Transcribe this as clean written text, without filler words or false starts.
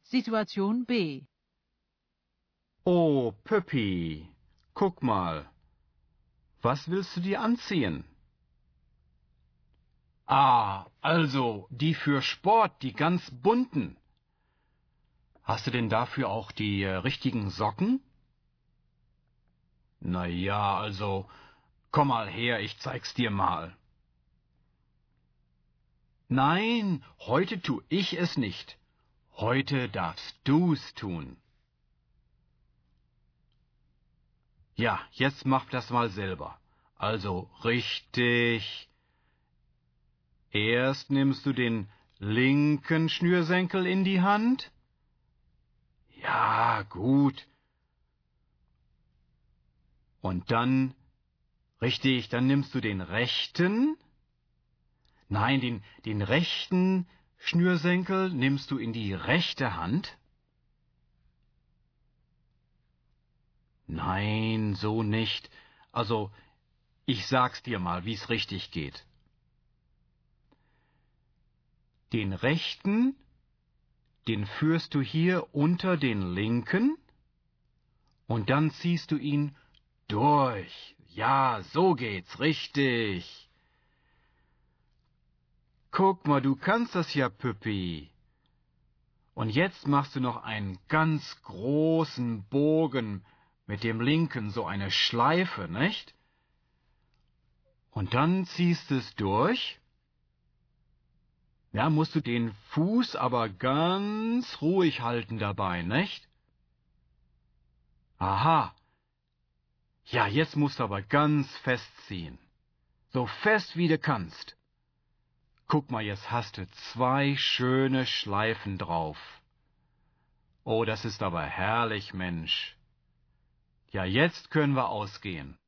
Situation B. Oh, Püppi, guck mal. Was willst du dir anziehen? Ah, also die für Sport, die ganz bunten. Hast du denn dafür auch die richtigen Socken? Na ja, also, komm mal her, ich zeig's dir mal. Nein, heute tu ich es nicht. Heute darfst du's tun. Ja, jetzt mach das mal selber. Also richtig. Erst nimmst du den linken Schnürsenkel in die Hand. Ja, gut. Und dann, richtig, dann nimmst du den rechten. Nein, den rechten Schnürsenkel nimmst du in die rechte Hand. Nein, so nicht. Also, ich sag's dir mal, wie's richtig geht. Den rechten, den führst du hier unter den linken und dann ziehst du ihn durch. Ja, so geht's, richtig. Guck mal, du kannst das ja, Püppi. Und jetzt machst du noch einen ganz großen Bogen mit dem linken, so eine Schleife, nicht? Und dann ziehst du es durch. Ja, musst du den Fuß aber ganz ruhig halten dabei, nicht? Aha. Ja, jetzt musst du aber ganz festziehen. So fest wie du kannst. Guck mal, jetzt hast du 2 schöne Schleifen drauf. Oh, das ist aber herrlich, Mensch. Ja, jetzt können wir ausgehen.